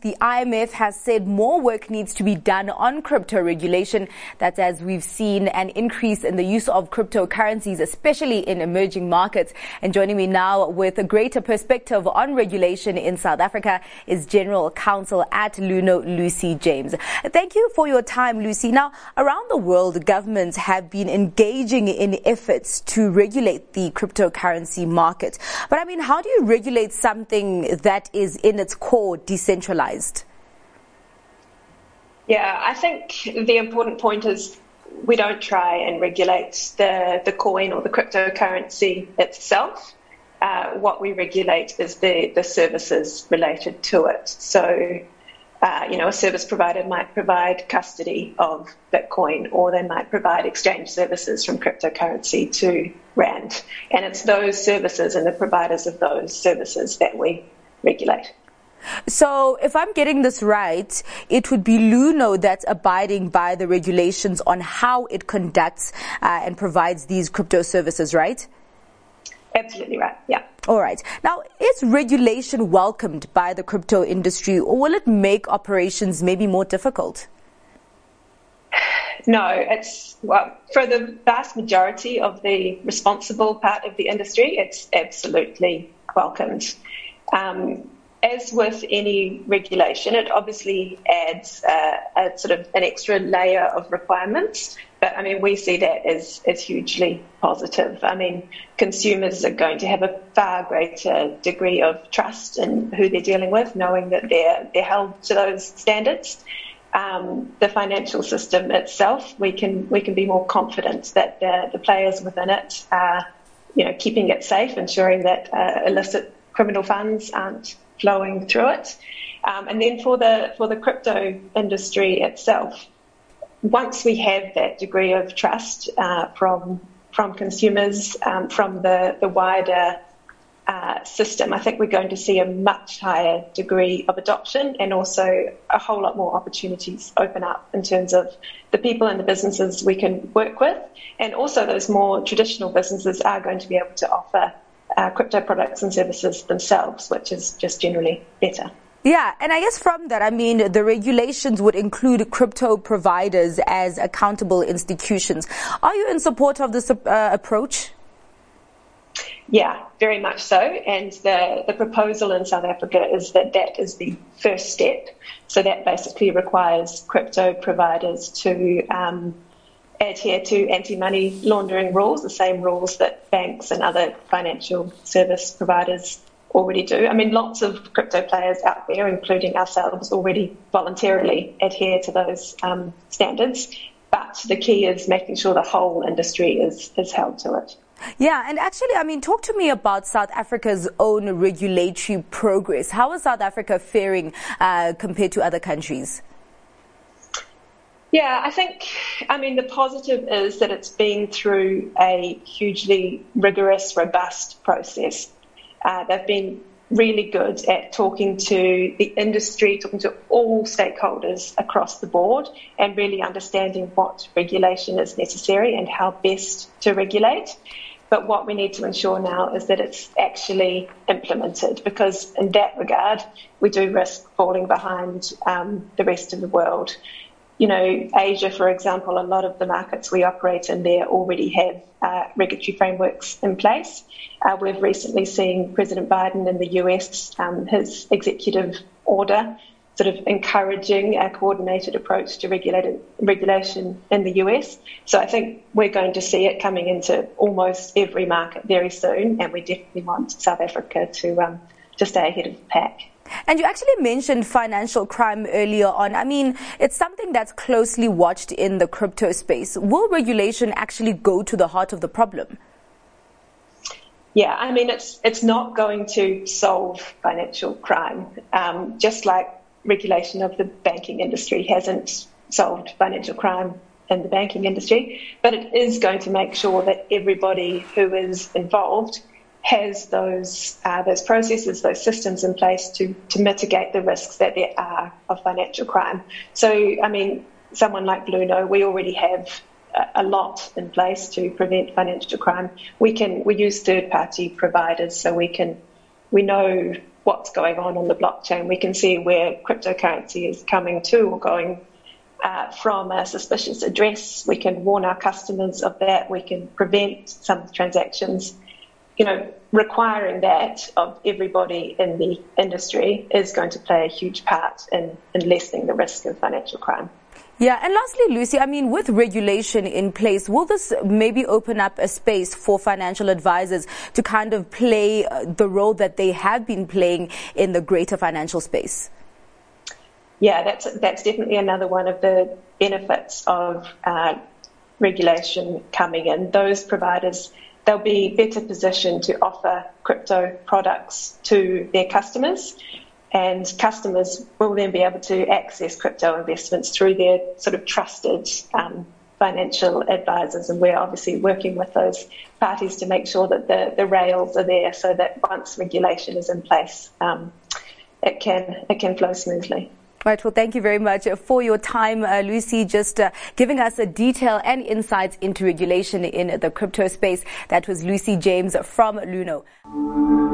the IMF has said more work needs to be done on crypto regulation. That's as we've seen an increase in the use of cryptocurrencies, especially in emerging markets. And joining me now with a greater perspective on regulation in South Africa is General Counsel at Luno, Lucy James. Thank you for your time, Lucy. Now, around the world, governments have been engaging in efforts to regulate the cryptocurrency market. But I mean, how do you regulate something that is in its core decentralized? Yeah, I think the important point is we don't try and regulate the coin or the cryptocurrency itself. What we regulate is the services related to it. So, a service provider might provide custody of Bitcoin, or they might provide exchange services from cryptocurrency to Rand. And it's those services and the providers of those services that we regulate. So if I'm getting this right, it would be Luno that's abiding by the regulations on how it conducts and provides these crypto services, right? Absolutely right, yeah. All right. Now, is regulation welcomed by the crypto industry, or will it make operations maybe more difficult? No, for the vast majority of the responsible part of the industry, it's absolutely welcomed. As with any regulation, it obviously adds a sort of an extra layer of requirements. But I mean, we see that as hugely positive. I mean, consumers are going to have a far greater degree of trust in who they're dealing with, knowing that they're held to those standards. The financial system itself, we can be more confident that the players within it are, keeping it safe, ensuring that illicit criminal funds aren't flowing through it. And then for the crypto industry itself, once we have that degree of trust from consumers, from the wider system, I think we're going to see a much higher degree of adoption, and also a whole lot more opportunities open up in terms of the people and the businesses we can work with. And also those more traditional businesses are going to be able to offer crypto products and services themselves, which is just generally better. Yeah, and I guess from that, I mean, the regulations would include crypto providers as accountable institutions. Are you in support of this approach? Yeah, very much so. And the proposal in South Africa is that is the first step. So that basically requires crypto providers to adhere to anti-money laundering rules, the same rules that banks and other financial service providers already do. I mean, lots of crypto players out there, including ourselves, already voluntarily adhere to those standards. But the key is making sure the whole industry is held to it. Yeah, and actually, I mean, talk to me about South Africa's own regulatory progress. How is South Africa faring compared to other countries? Yeah, the positive is that it's been through a hugely rigorous, robust process. They've been really good at talking to the industry, talking to all stakeholders across the board, and really understanding what regulation is necessary and how best to regulate. But what we need to ensure now is that it's actually implemented, because in that regard, we do risk falling behind the rest of the world. Asia, for example, a lot of the markets we operate in there already have regulatory frameworks in place. We've recently seen President Biden in the US, his executive order, sort of encouraging a coordinated approach to regulation in the US. So I think we're going to see it coming into almost every market very soon, and we definitely want South Africa to stay ahead of the pack. And you actually mentioned financial crime earlier on. I mean, it's something that's closely watched in the crypto space. Will regulation actually go to the heart of the problem? Yeah, I mean, it's not going to solve financial crime, just like regulation of the banking industry hasn't solved financial crime in the banking industry, but it is going to make sure that everybody who is involved has those processes, those systems in place to mitigate the risks that there are of financial crime. So, I mean, someone like Luno, we already have a lot in place to prevent financial crime. We use third-party providers, so we know what's going on the blockchain. We can see where cryptocurrency is coming to or going from a suspicious address. We can warn our customers of that. We can prevent some transactions. Requiring that of everybody in the industry is going to play a huge part in lessening the risk of financial crime. Yeah, and lastly, Lucy, with regulation in place, will this maybe open up a space for financial advisors to kind of play the role that they have been playing in the greater financial space? Yeah, that's definitely another one of the benefits of regulation coming in. Those providers, they'll be better positioned to offer crypto products to their customers, and customers will then be able to access crypto investments through their sort of trusted financial advisors. And we're obviously working with those parties to make sure that the rails are there so that once regulation is in place, it can flow smoothly. Right. Well, thank you very much for your time, Lucy, just giving us a detail and insights into regulation in the crypto space. That was Lucy James from Luno.